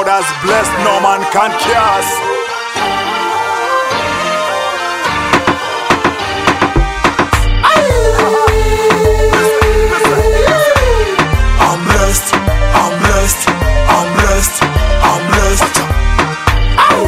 God has blessed, no man can curse. I'm blessed, I'm blessed, I'm blessed, I'm blessed. I'm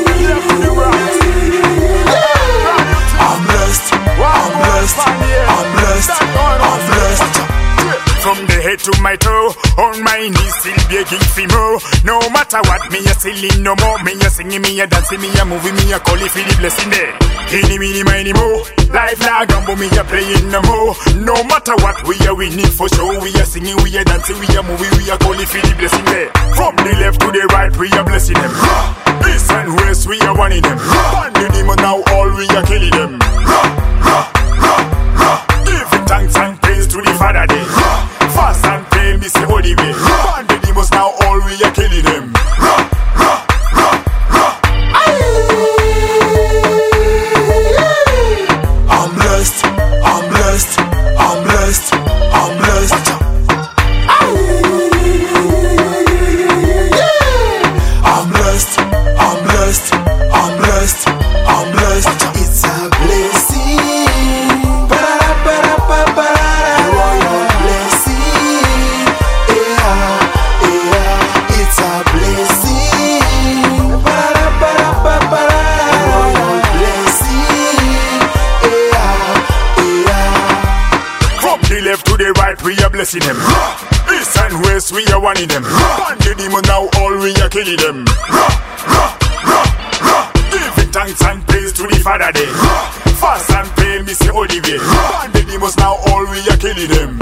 blessed, I'm blessed, I'm blessed, I'm blessed. From the head to my toe, on my knees still begging for more. No matter what, me a selling no more. Me a singing, me a dancing, me a moving, me a calling for the blessing there. Any mini miny more. Life like gamble, me a playing no more. No matter what, we are winning for sure. We are singing, we are dancing, we are moving, we are calling for the blessing there. From the left to the right, we are blessing them. East and west, we are wanting them. One the demon now, all we are killing them. Giving thanks and praise to the Father day. Fast and pray, me say holy way. One the demons now, all we are killing them. I'm blessed, I'm blessed, I'm blessed, I'm blessed. I'm blessed, I'm blessed, I'm blessed, I'm blessed. It's a blessing. It's a blessing. From the left to the right, we are blessing them. East and west, we are wanting them. And the demon now, all we are killing them. Giving thanks and praise to the Father day. Fast and pray, me say holy way. And the demons now, all we are killing them.